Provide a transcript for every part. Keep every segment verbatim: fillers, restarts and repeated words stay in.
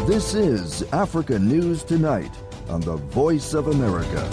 This is Africa News Tonight on the Voice of America.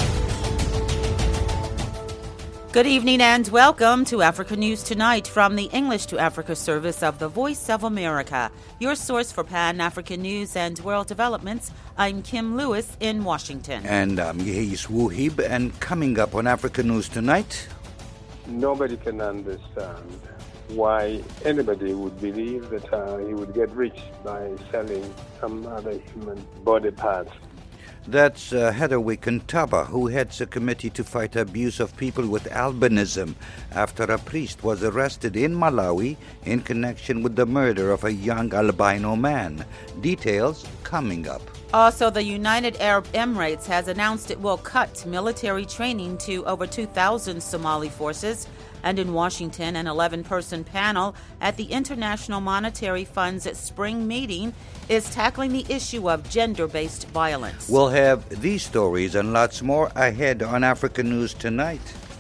Good evening and welcome to Africa News Tonight from the English to Africa service of the Voice of America, your source for Pan-African news and world developments. I'm Kim Lewis in Washington. And I'm Yehis Wuhib, and coming up on Africa News Tonight... Nobody can understand why anybody would believe that uh, he would get rich by selling some other human body parts. That's uh, Heather Wickham-Taba, who heads a committee to fight abuse of people with albinism after a priest was arrested in Malawi in connection with the murder of a young albino man. Details coming up. Also, the United Arab Emirates has announced it will cut military training to over two thousand Somali forces. And in Washington, an eleven-person panel at the International Monetary Fund's spring meeting is tackling the issue of gender-based violence. We'll have these stories and lots more ahead on Africa News Tonight.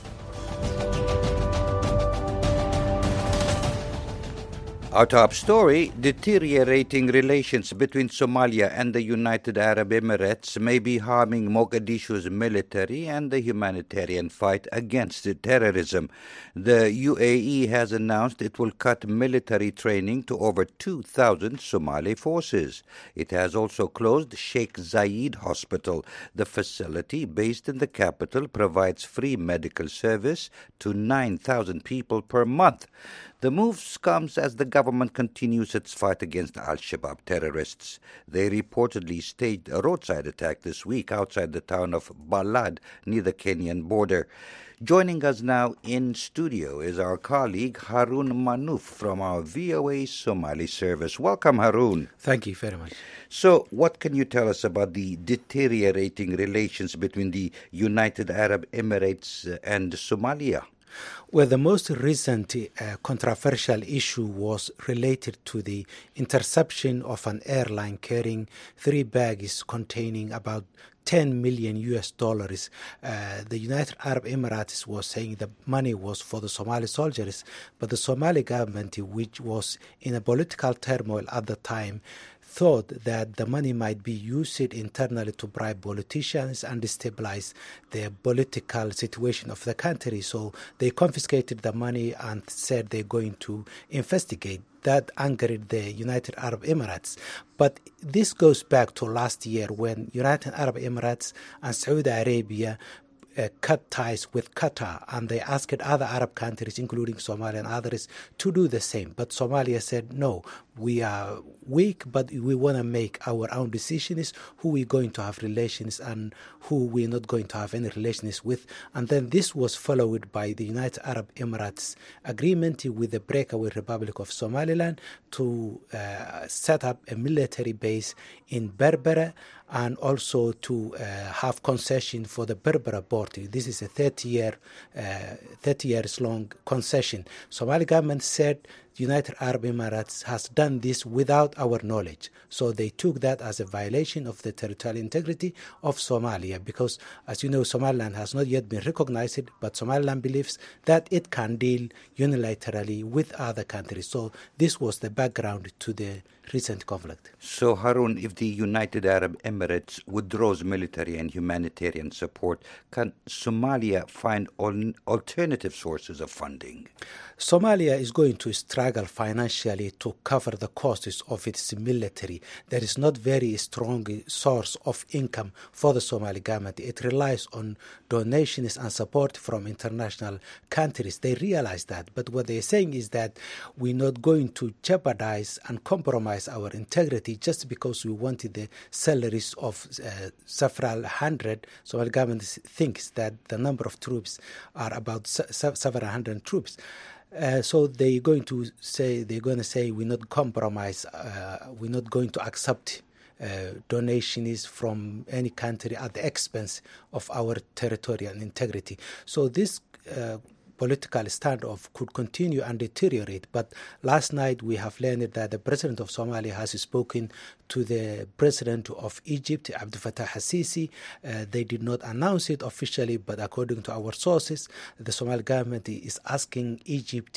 Our top story, deteriorating relations between Somalia and the United Arab Emirates may be harming Mogadishu's military and the humanitarian fight against terrorism. The U A E has announced it will cut military training to over two thousand Somali forces. It has also closed Sheikh Zayed Hospital. The facility, based in the capital, provides free medical service to nine thousand people per month. The move comes as the government continues its fight against Al-Shabaab terrorists. They reportedly staged a roadside attack this week outside the town of Balad near the Kenyan border. Joining us now in studio is our colleague Harun Manouf from our V O A Somali service. Welcome, Harun. Thank you very much. So, what can you tell us about the deteriorating relations between the United Arab Emirates and Somalia? Well, the most recent uh, controversial issue was related to the interception of an airline carrying three bags containing about ten million U S dollars. Uh, the United Arab Emirates was saying the money was for the Somali soldiers, but the Somali government, which was in a political turmoil at the time, thought that the money might be used internally to bribe politicians and destabilize the political situation of the country. So they confiscated the money and said they're going to investigate. That angered the United Arab Emirates. But this goes back to last year when United Arab Emirates and Saudi Arabia Uh, cut ties with Qatar, and they asked other Arab countries, including Somalia and others, to do the same. But Somalia said, no, we are weak, but we want to make our own decisions, who we're going to have relations and who we're not going to have any relations with. And then this was followed by the United Arab Emirates agreement with the breakaway Republic of Somaliland to uh, set up a military base in Berbera, and also to uh, have concession for the Berbera border. This is a thirty year, uh, thirty years long concession. Somali government said the United Arab Emirates has done this without our knowledge. So they took that as a violation of the territorial integrity of Somalia because, as you know, Somaliland has not yet been recognized, but Somaliland believes that it can deal unilaterally with other countries. So this was the background to the recent conflict. So, Harun, if the United Arab Emirates withdraws military and humanitarian support, can Somalia find al- alternative sources of funding? Somalia is going to struggle financially to cover the costs of its military. There is not very strong source of income for the Somali government. It relies on donations and support from international countries. They realize that. But what they're saying is that we're not going to jeopardize and compromise our integrity just because we wanted the salaries of uh, several hundred. Somali government thinks that the number of troops are about se- several hundred troops. Uh, so they're going to say they're going to say we're not compromise. Uh, we're not going to accept uh, donations from any country at the expense of our territorial integrity. So this uh, political standoff could continue and deteriorate. But last night we have learned that the president of Somalia has spoken to the president of Egypt, Abdel Fattah al-Sisi. Uh, they did not announce it officially, but according to our sources, the Somali government is asking Egypt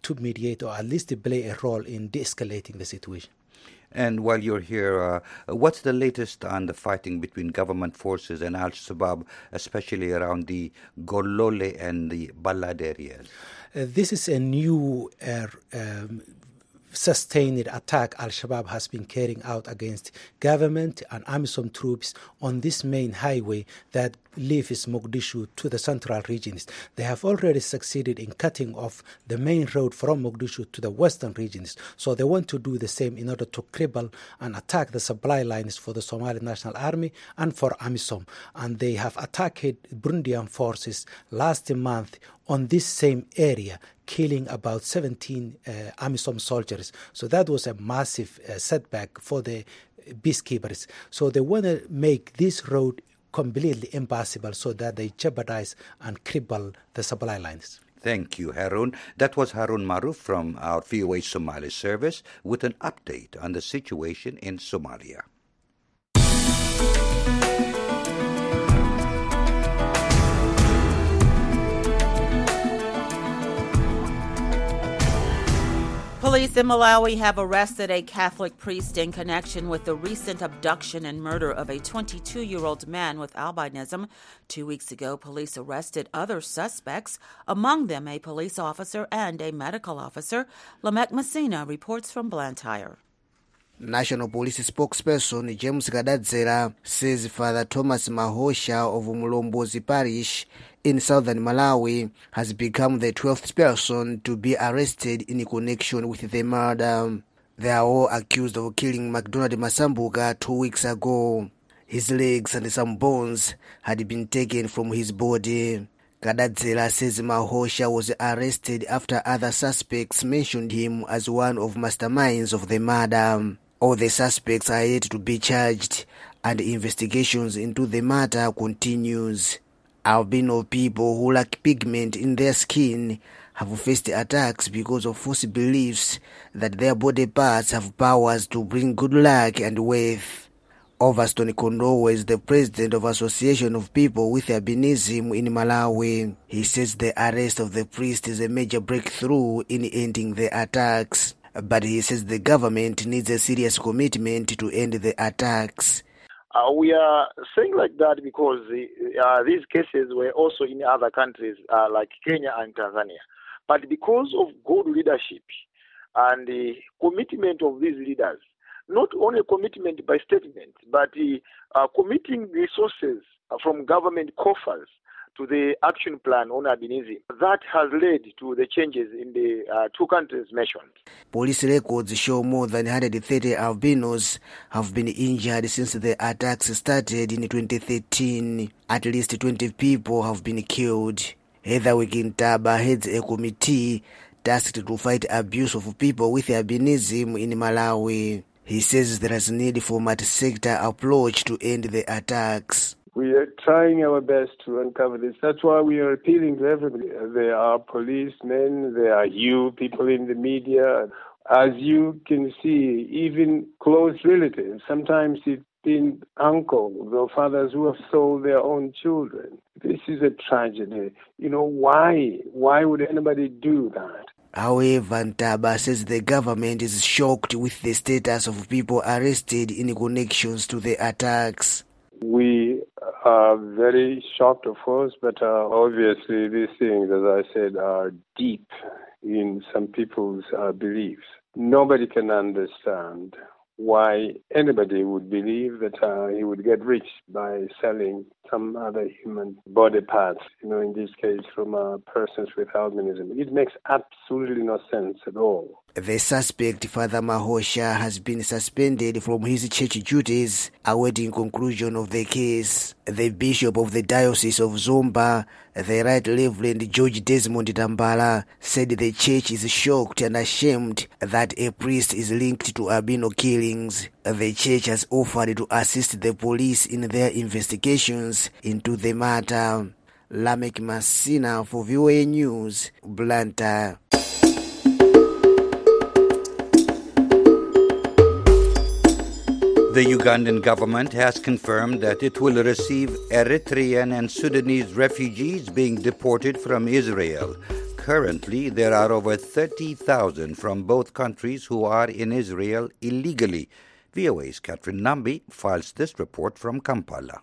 to mediate or at least to play a role in de-escalating the situation. And while you're here, uh, what's the latest on the fighting between government forces and Al-Shabaab, especially around the Golole and the Balad areas? Uh, this is a new uh, um, sustained attack Al-Shabaab has been carrying out against government and AMISOM troops on this main highway that leaves Mogadishu to the central regions. They have already succeeded in cutting off the main road from Mogadishu to the western regions. So they want to do the same in order to cripple and attack the supply lines for the Somali National Army and for AMISOM. And they have attacked Burundian forces last month on this same area, killing about seventeen uh, AMISOM soldiers. So that was a massive uh, setback for the peacekeepers. So they want to make this road completely impassable so that they jeopardize and cripple the supply lines. Thank you, Harun. That was Harun Maruf from our V O A Somali service with an update on the situation in Somalia. Police in Malawi have arrested a Catholic priest in connection with the recent abduction and murder of a twenty-two-year-old man with albinism. Two weeks ago, police arrested other suspects, among them a police officer and a medical officer. Lamek Messina reports from Blantyre. National Police spokesperson James Kadadzera says Father Thomas Mahosha of Mulombozi Parish in southern Malawi has become the twelfth person to be arrested in connection with the murder. They are all accused of killing McDonald Masambuga two weeks ago. His legs and some bones had been taken from his body. Kadadzera says Mahosha was arrested after other suspects mentioned him as one of masterminds of the murder. All the suspects are yet to be charged, and investigations into the matter continues. Albino people who lack pigment in their skin have faced attacks because of false beliefs that their body parts have powers to bring good luck and wealth. Overstone Kondowe is the president of Association of People with Albinism in Malawi. He says the arrest of the priest is a major breakthrough in ending the attacks. But he says the government needs a serious commitment to end the attacks. Uh, we are saying like that because uh, these cases were also in other countries uh, like Kenya and Tanzania. But because of good leadership and the commitment of these leaders, not only commitment by statement, but uh, committing resources from government coffers to the action plan on albinism, that has led to the changes in the uh, two countries mentioned. Police records show more than one hundred thirty albinos have been injured since the attacks started in twenty thirteen. At least twenty people have been killed. Heather Wikintaba heads a committee tasked to fight abuse of people with albinism in Malawi. He says there is need for multi-sector approach to end the attacks. We are trying our best to uncover this. That's why we are appealing to everybody. There are policemen, there are you, people in the media. As you can see, even close relatives, sometimes it's been uncles or fathers who have sold their own children. This is a tragedy. You know, why? Why would anybody do that? However, Ntaba says the government is shocked with the status of people arrested in connections to the attacks. We are very shocked, of course, but uh, obviously these things, as I said, are deep in some people's uh, beliefs. Nobody can understand why anybody would believe that uh, he would get rich by selling some other human body parts, you know, in this case from uh, persons with albinism. It makes absolutely no sense at all. The suspect, Father Mahosha, has been suspended from his church duties, awaiting conclusion of the case. The Bishop of the Diocese of Zomba, the Right Reverend George Desmond Tambala, said the church is shocked and ashamed that a priest is linked to albino killings. The church has offered to assist the police in their investigations into the matter. Lamek Messina for V O A News, Blantyre. The Ugandan government has confirmed that it will receive Eritrean and Sudanese refugees being deported from Israel. currently there are over thirty thousand from both countries who are in Israel illegally. V O A's Catherine Nambi files this report from Kampala.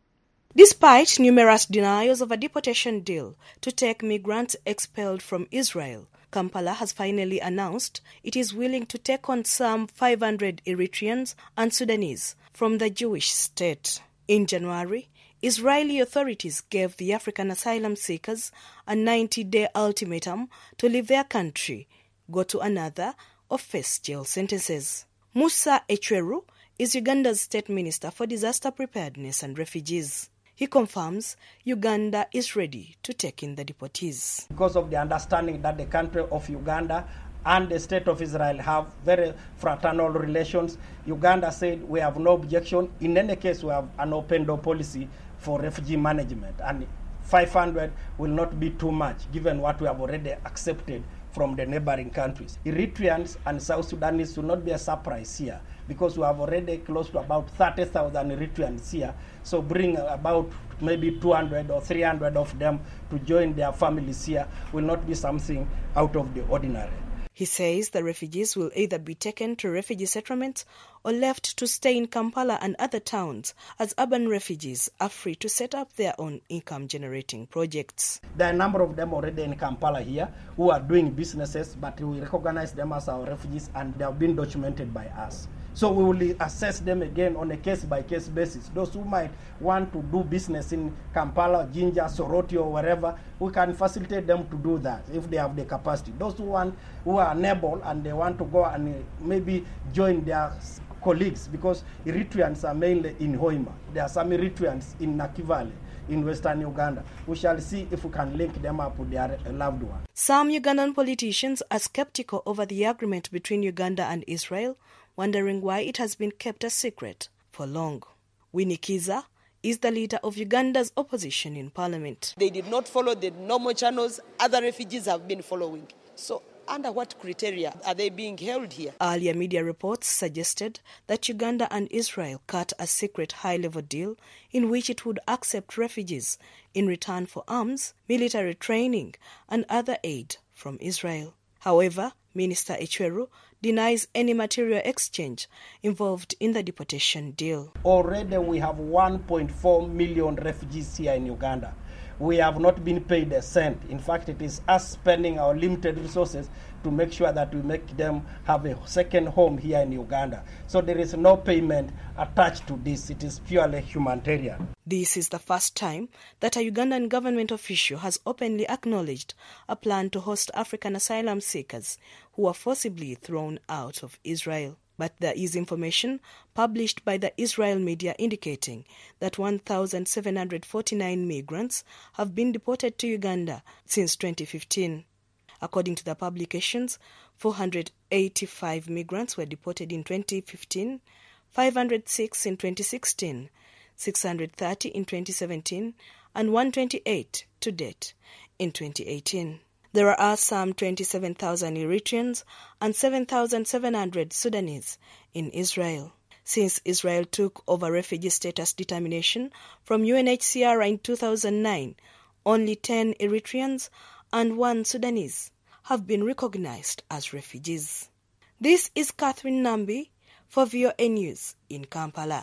Despite numerous denials of a deportation deal to take migrants expelled from Israel, Kampala has finally announced it is willing to take on some five hundred Eritreans and Sudanese from the Jewish state. In January, Israeli authorities gave the African asylum seekers a ninety-day ultimatum to leave their country, go to another, or face jail sentences. Musa Echweru is Uganda's State Minister for Disaster Preparedness and Refugees. He confirms Uganda is ready to take in the deportees. Because of the understanding that the country of Uganda and the state of Israel have very fraternal relations, Uganda said we have no objection. In any case, we have an open door policy for refugee management, and five hundred will not be too much given what we have already accepted from the neighboring countries. Eritreans and South Sudanese will not be a surprise here because we have already close to about thirty thousand Eritreans here. So bring about maybe two hundred or three hundred of them to join their families here will not be something out of the ordinary. He says the refugees will either be taken to refugee settlements or left to stay in Kampala and other towns, as urban refugees are free to set up their own income-generating projects. There are a number of them already in Kampala here who are doing businesses, but we recognize them as our refugees and they have been documented by us. So we will assess them again on a case-by-case basis. Those who might want to do business in Kampala, Jinja, Soroti, or wherever, we can facilitate them to do that if they have the capacity. Those who want, who are unable and they want to go and maybe join their colleagues, because Eritreans are mainly in Hoima. There are some Eritreans in Nakivale, in western Uganda. We shall see if we can link them up with their loved ones. Some Ugandan politicians are skeptical over the agreement between Uganda and Israel, wondering why it has been kept a secret for long. Winnie Kiza is the leader of Uganda's opposition in parliament. They did not follow the normal channels other refugees have been following. So under what criteria are they being held here? Earlier media reports suggested that Uganda and Israel cut a secret high-level deal in which it would accept refugees in return for arms, military training, and other aid from Israel. However, Minister Echweru denies any material exchange involved in the deportation deal. Already we have one point four million refugees here in Uganda. We have not been paid a cent. In fact, it is us spending our limited resources to make sure that we make them have a second home here in Uganda. So there is no payment attached to this. It is purely humanitarian. This is the first time that a Ugandan government official has openly acknowledged a plan to host African asylum seekers who were forcibly thrown out of Israel. But there is information published by the Israel media indicating that one thousand seven hundred forty-nine migrants have been deported to Uganda since twenty fifteen. According to the publications, four hundred eighty-five migrants were deported in twenty fifteen, five hundred six in twenty sixteen, six hundred thirty in twenty seventeen, and one hundred twenty-eight to date in twenty eighteen. There are some twenty-seven thousand Eritreans and seven thousand seven hundred Sudanese in Israel. Since Israel took over refugee status determination from U N H C R in two thousand nine, only ten Eritreans and one Sudanese have been recognized as refugees. This is Catherine Nambi for V O A News in Kampala.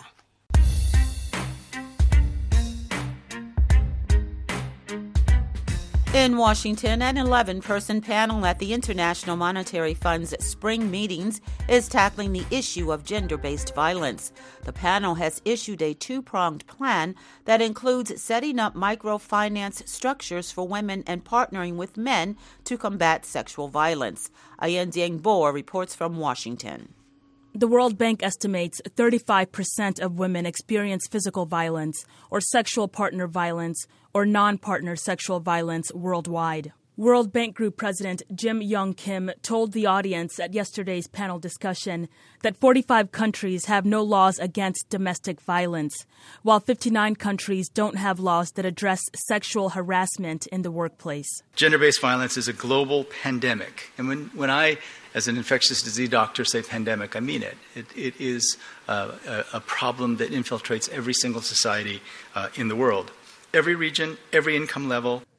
In Washington, an eleven-person panel at the International Monetary Fund's spring meetings is tackling the issue of gender-based violence. The panel has issued a two-pronged plan that includes setting up microfinance structures for women and partnering with men to combat sexual violence. Ayendieng Boer reports from Washington. The World Bank estimates thirty-five percent of women experience physical violence or sexual partner violence or non-partner sexual violence worldwide. World Bank Group President Jim Yong Kim told the audience at yesterday's panel discussion that forty-five countries have no laws against domestic violence, while fifty-nine countries don't have laws that address sexual harassment in the workplace. Gender-based violence is a global pandemic. And when, when I, as an infectious disease doctor, say pandemic, I mean it. It, it is uh, a, a problem that infiltrates every single society uh, in the world. Every region, every income level,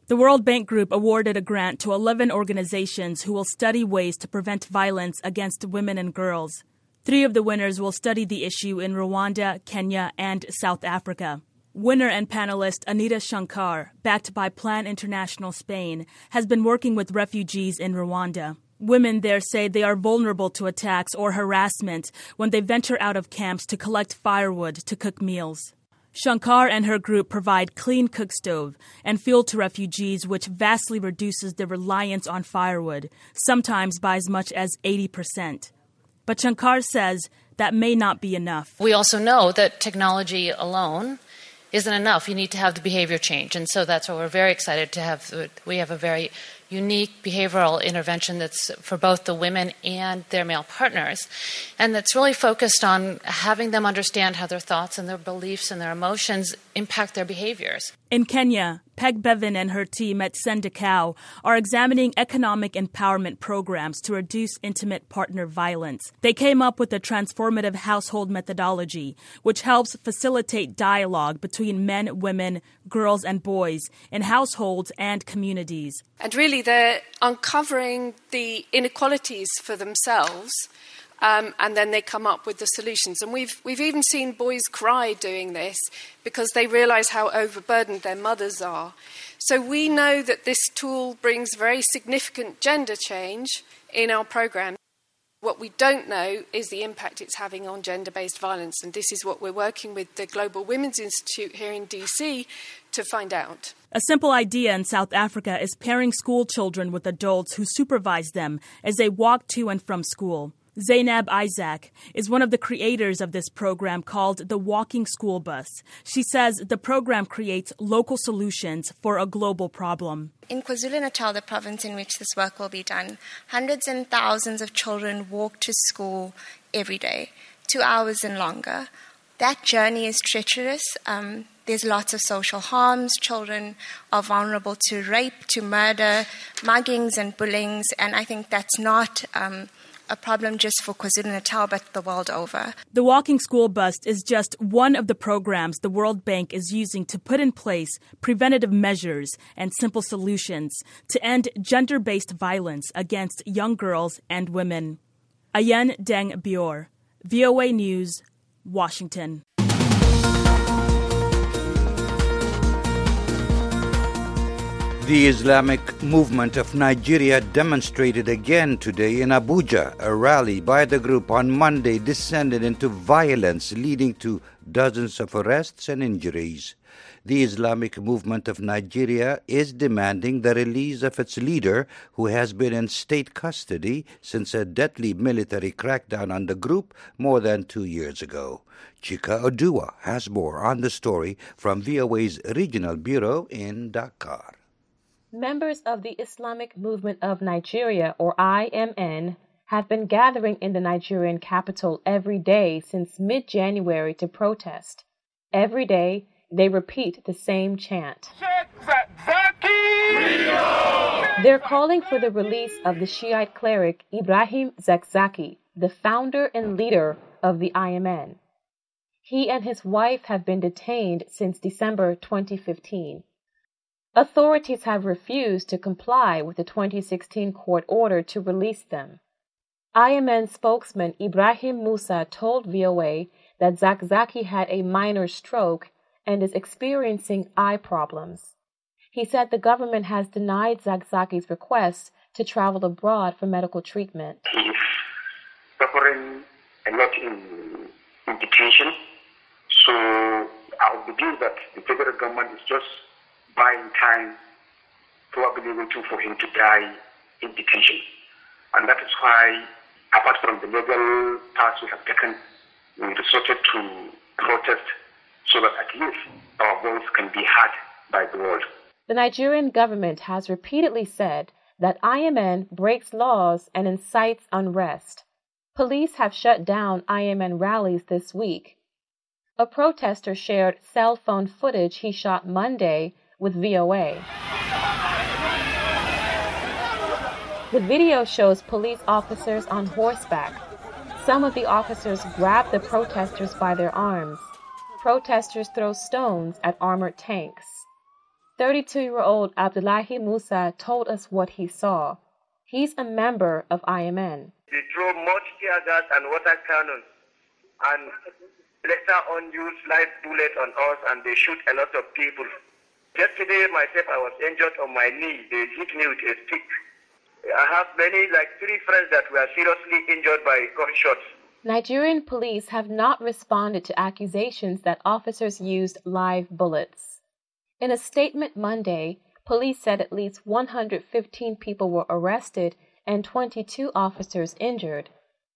The World Bank Group awarded a grant to eleven organizations who will study ways to prevent violence against women and girls. Three of the winners will study the issue in Rwanda, Kenya, and South Africa. Winner and panelist Anita Shankar, backed by Plan International Spain, has been working with refugees in Rwanda. Women there say they are vulnerable to attacks or harassment when they venture out of camps to collect firewood to cook meals. Shankar and her group provide clean cook stove and fuel to refugees, which vastly reduces their reliance on firewood, sometimes by as much as eighty percent. But Shankar says that may not be enough. We also know that technology alone isn't enough. You need to have the behavior change. And so that's why we're very excited to have, we have a very unique behavioral intervention that's for both the women and their male partners. And that's really focused on having them understand how their thoughts and their beliefs and their emotions impact their behaviors. In Kenya, Peg Bevan and her team at Sendikau are examining economic empowerment programs to reduce intimate partner violence. They came up with a transformative household methodology, which helps facilitate dialogue between men, women, girls, and boys in households and communities. And really, they're uncovering the inequalities for themselves, um, and then they come up with the solutions. And we've we've even seen boys cry doing this because they realise how overburdened their mothers are. So we know that this tool brings very significant gender change in our programme. What we don't know is the impact it's having on gender-based violence, and this is what we're working with the Global Women's Institute here in D C to find out. A simple idea in South Africa is pairing school children with adults who supervise them as they walk to and from school. Zainab Isaac is one of the creators of this program called the Walking School Bus. She says the program creates local solutions for a global problem. In KwaZulu-Natal, the province in which this work will be done, hundreds and thousands of children walk to school every day, two hours and longer. That journey is treacherous. Um, there's lots of social harms. Children are vulnerable to rape, to murder, muggings and bullyings, and I think that's not Um, a problem just for KwaZulu-Natal, but the world over. The Walking School Bus is just one of the programs the World Bank is using to put in place preventative measures and simple solutions to end gender-based violence against young girls and women. Ayen Deng Bior, V O A News, Washington. The Islamic Movement of Nigeria demonstrated again today in Abuja. A rally by the group on Monday descended into violence, leading to dozens of arrests and injuries. The Islamic Movement of Nigeria is demanding the release of its leader, who has been in state custody since a deadly military crackdown on the group more than two years ago. Chika Odua has more on the story from V O A's regional bureau in Dakar. Members of the Islamic Movement of Nigeria, or I M N, have been gathering in the Nigerian capital every day since mid-January to protest. Every day, they repeat the same chant. They're calling for the release of the Shiite cleric Ibrahim Zakzaki, the founder and leader of the I M N. He and his wife have been detained since December twenty fifteen. Authorities have refused to comply with the twenty sixteen court order to release them. I M N spokesman Ibrahim Musa told V O A that Zakzaki had a minor stroke and is experiencing eye problems. He said the government has denied Zakzaki's request to travel abroad for medical treatment. He is suffering a lot in, in detention, so I believe that the federal government is just buying time, probably waiting for him to die in detention. And that is why, apart from the legal paths we have taken, we resorted to protest so that at least our voice can be heard by the world. The Nigerian government has repeatedly said that I M N breaks laws and incites unrest. Police have shut down I M N rallies this week. A protester shared cell phone footage he shot Monday with V O A. The video shows police officers on horseback. Some of the officers grab the protesters by their arms. Protesters throw stones at armored tanks. thirty-two-year-old Abdullahi Musa told us what he saw. He's a member of I M N. They throw much tear gas and water cannons, and later on use live bullets on us, and they shoot a lot of people. Yesterday myself, I was injured on my knee. They hit me with a stick. I have many, like three friends that were seriously injured by gunshots. Nigerian police have not responded to accusations that officers used live bullets. In a statement Monday, police said at least one hundred fifteen people were arrested and twenty-two officers injured.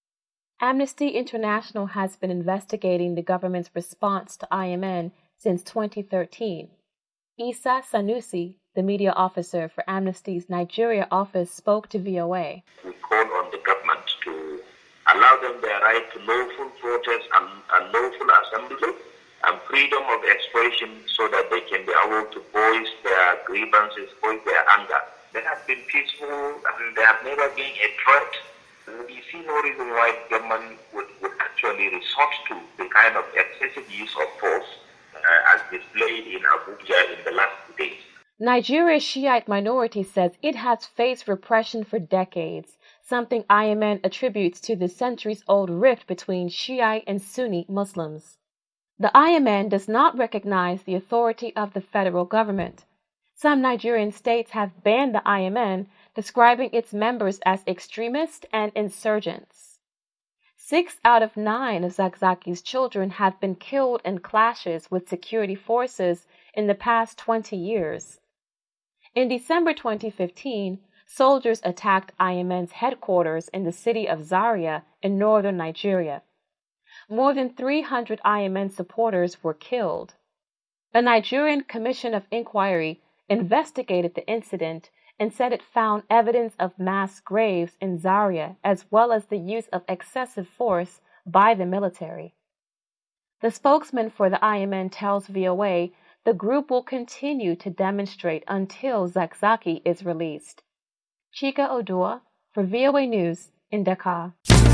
Amnesty International has been investigating the government's response to I M N since twenty thirteen. Isa Sanusi, the media officer for Amnesty's Nigeria office, spoke to V O A. We call on the government to allow them their right to lawful protest and, and lawful assembly and freedom of expression so that they can be able to voice their grievances, voice their anger. They have been peaceful and they have never been a threat. We see no reason why the government would, would actually resort to the kind of excessive use of force uh, as displayed in Abuja in the last days. Nigeria's Shiite minority says it has faced repression for decades, something I M N attributes to the centuries-old rift between Shiite and Sunni Muslims. The I M N does not recognize the authority of the federal government. Some Nigerian states have banned the I M N, describing its members as extremists and insurgents. Six out of nine of Zakzaki's children have been killed in clashes with security forces in the past twenty years. In December twenty fifteen, soldiers attacked I M N's headquarters in the city of Zaria in northern Nigeria. More than three hundred I M N supporters were killed. A Nigerian Commission of Inquiry investigated the incident and said it found evidence of mass graves in Zaria as well as the use of excessive force by the military. The spokesman for the I M N tells V O A the group will continue to demonstrate until Zakzaki is released. Chika Odua for V O A News in Dakar.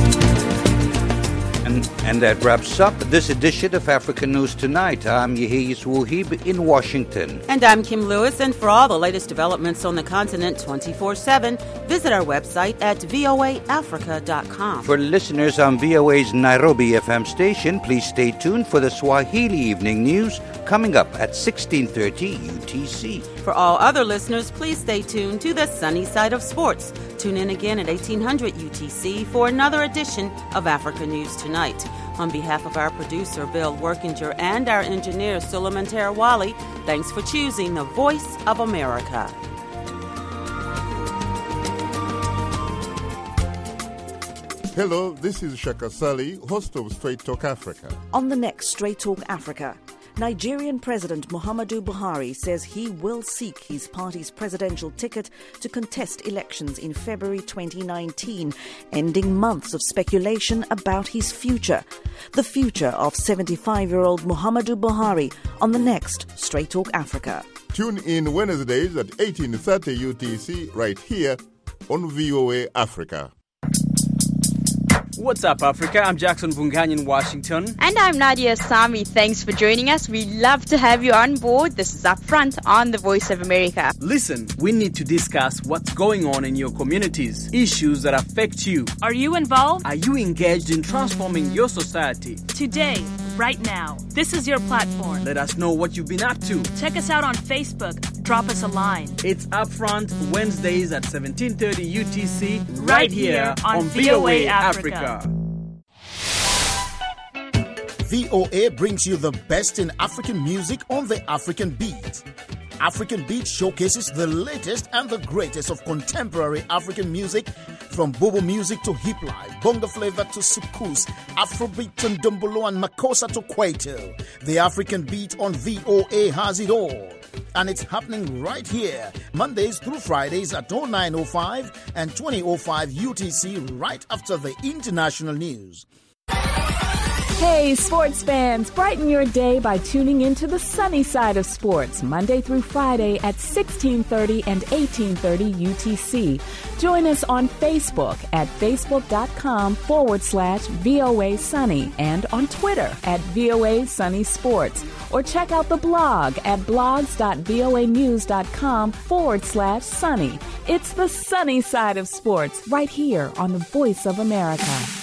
And, and that wraps up this edition of African News Tonight. I'm Yehiz Wuhib in Washington. And I'm Kim Lewis. And for all the latest developments on the continent twenty-four seven, visit our website at voa africa dot com. For listeners on V O A's Nairobi F M station, please stay tuned for the Swahili Evening News coming up at sixteen thirty U T C. For all other listeners, please stay tuned to the sunny side of sports. Tune in again at eighteen hundred U T C for another edition of Africa News Tonight. On behalf of our producer, Bill Workinger, and our engineer, Suleiman Terawali, thanks for choosing the Voice of America. Hello, this is Shaka Sali, host of Straight Talk Africa. On the next Straight Talk Africa, Nigerian President Muhammadu Buhari says he will seek his party's presidential ticket to contest elections in February twenty nineteen, ending months of speculation about his future. The future of seventy-five-year-old Muhammadu Buhari on the next Straight Talk Africa. Tune in Wednesdays at eighteen thirty U T C right here on V O A Africa. What's up, Africa? I'm Jackson Vunganyi in Washington. And I'm Nadia Sami. Thanks for joining us. We love to have you on board. This is Up Front on The Voice of America. Listen, we need to discuss what's going on in your communities, issues that affect you. Are you involved? Are you engaged in transforming your society? Today, right now, this is your platform. Let us know what you've been up to. Check us out on Facebook. Drop us a line. It's Upfront Wednesdays at seventeen thirty U T C right, right here on, on V O A Africa. Africa. V O A brings you the best in African music on the African Beat. African Beat showcases the latest and the greatest of contemporary African music, from Bobo music to hip life, bongo flavor to soukous, Afrobeat to ndombolo and makossa to kwaito. The African Beat on V O A has it all. And it's happening right here, Mondays through Fridays at oh nine oh five and twenty oh five U T C, right after the international news. Hey, sports fans, brighten your day by tuning into the sunny side of sports, Monday through Friday at sixteen thirty and eighteen thirty U T C. Join us on Facebook at facebook.com forward slash VOA Sunny and on Twitter at VOA Sunny Sports. Or check out the blog at blogs.voanews.com forward slash sunny. It's the sunny side of sports right here on the Voice of America.